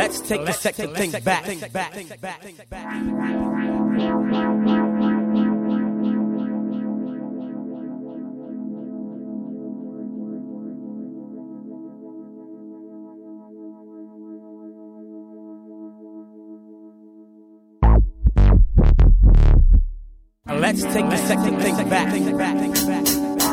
Let's take a second, think back. Let's take a second, think back.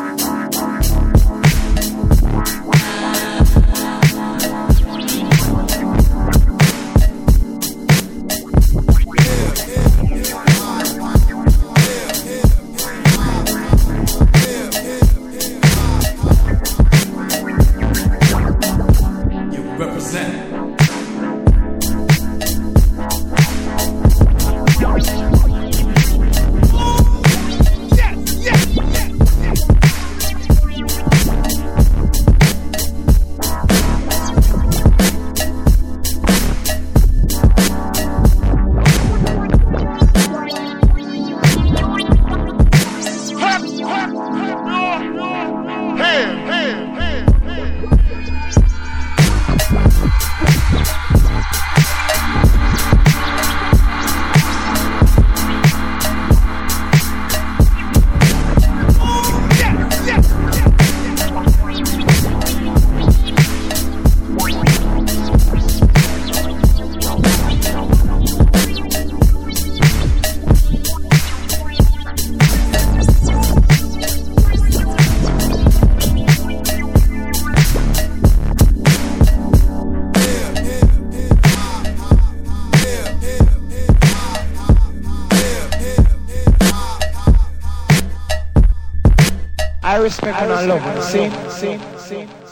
You represent. I respect and I love it. See?